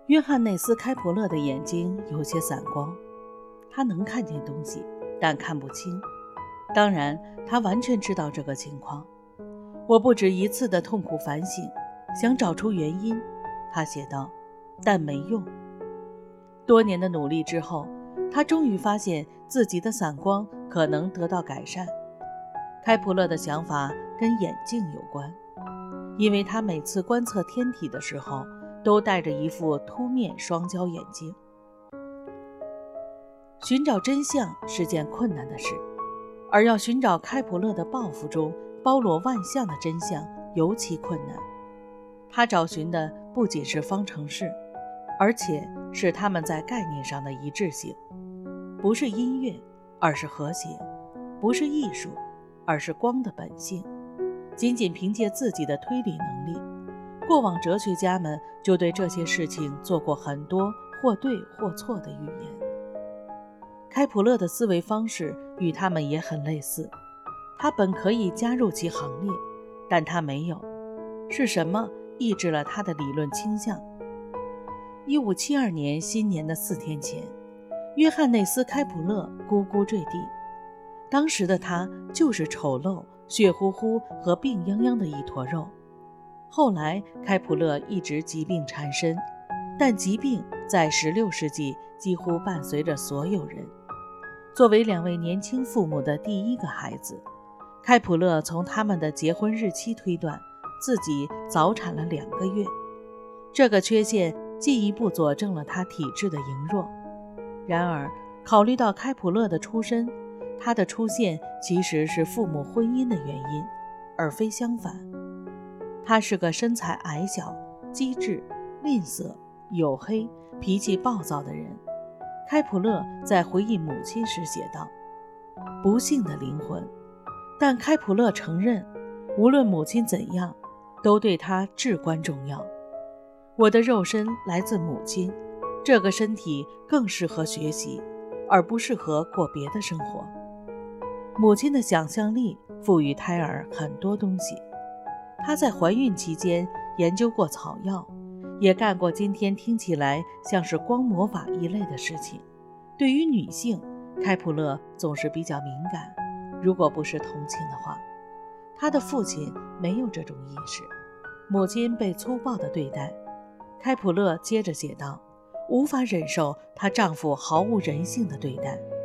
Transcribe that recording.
约翰内斯·开普勒的眼睛有些散光，他能看见东西，但看不清。当然，他完全知道这个情况。我不止一次的痛苦反省，想找出原因，他写道，但没用。多年的努力之后，他终于发现自己的散光可能得到改善。开普勒的想法跟眼镜有关，因为他每次观测天体的时候都戴着一副凸面双焦眼镜。寻找真相是件困难的事，而要寻找开普勒的抱负中包罗万象的真相尤其困难。他找寻的不仅是方程式，而且是它们在概念上的一致性。不是音乐，而是和谐；不是艺术，而是光的本性。仅仅凭借自己的推理能力，过往哲学家们就对这些事情做过很多或对或错的预言。开普勒的思维方式与他们也很类似，他本可以加入其行列，但他没有。是什么抑制了他的理论倾向？1572年新年的4天前，约翰内斯·开普勒咕咕坠地。当时的他就是丑陋、血乎乎和病殃殃的一坨肉。后来开普勒一直疾病缠身，但疾病在16世纪几乎伴随着所有人。作为2位年轻父母的第一个孩子，开普勒从他们的结婚日期推断自己早产了2个月。这个缺陷进一步佐证了他体质的羸弱。然而，考虑到开普勒的出身，他的出现其实是父母婚姻的原因，而非相反。他是个身材矮小、机智、吝啬、黝黑、脾气暴躁的人。开普勒在回忆母亲时写道：不幸的灵魂。但开普勒承认，无论母亲怎样，都对他至关重要。我的肉身来自母亲，这个身体更适合学习，而不适合过别的生活。母亲的想象力赋予胎儿很多东西。她在怀孕期间研究过草药，也干过今天听起来像是光魔法一类的事情。对于女性，开普勒总是比较敏感，如果不是同情的话。他的父亲没有这种意识，母亲被粗暴地对待。开普勒接着写道，无法忍受她丈夫毫无人性的对待。